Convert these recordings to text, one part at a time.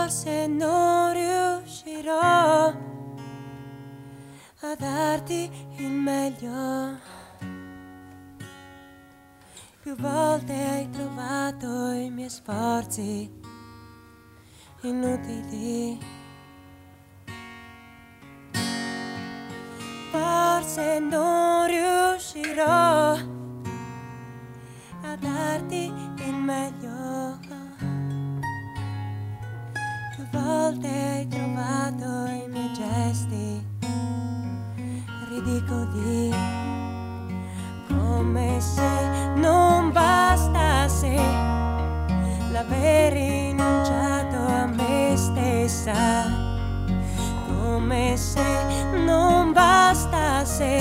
Forse non riuscirò a darti il meglio. Più volte hai trovato i miei sforzi inutili. Forse non riuscirò a darti il meglio. Più volte hai trovato i miei gesti ridicoli, come se non bastasse l'aver rinunciato a me stessa, come se non bastasse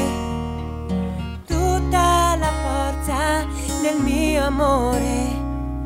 tutta la forza del mio amore.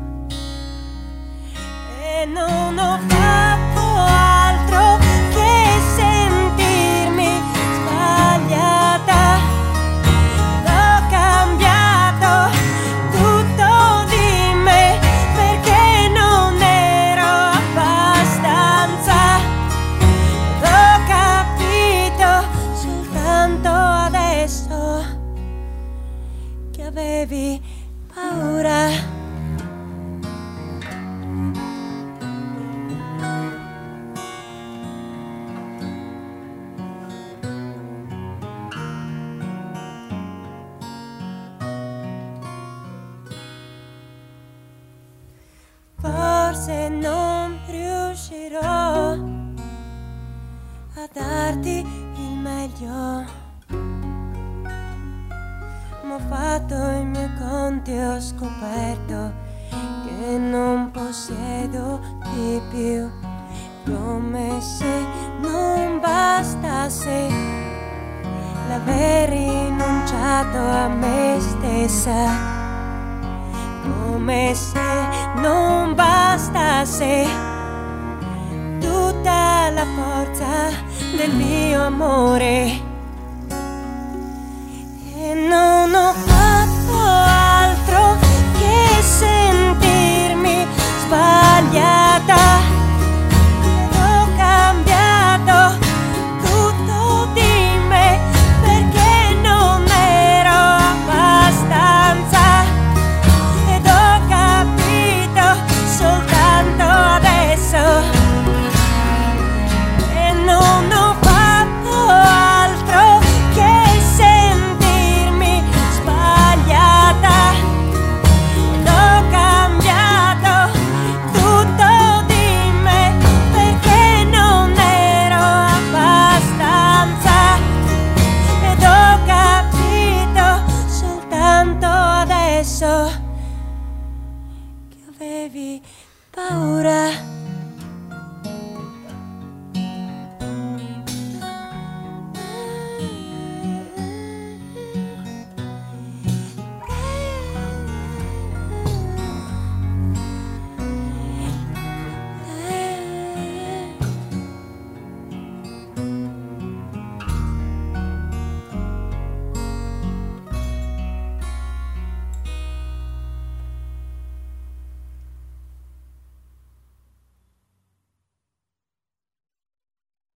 E non ho fatto altro che sentirmi sbagliata. Ho cambiato tutto di me perché non ero abbastanza. Ho capito soltanto adesso che avevi paura. Forse non riuscirò a darti il meglio, ma ho fatto i miei conti e ho scoperto che non possiedo di più, come se non bastasse l'aver rinunciato a me stessa, come se non bastasse tutta la forza del mio amore. E non ho fatto altro che sentirmi sbagliata. Ed ho cambiato tutto di me perché non ero abbastanza. Ed ho capito soltanto adesso. E non ho fatto altro che sentirmi sbagliata. Ed ho cambiato tutto di me perché non ero abbastanza. Ed ho capito soltanto adesso che avevi paura.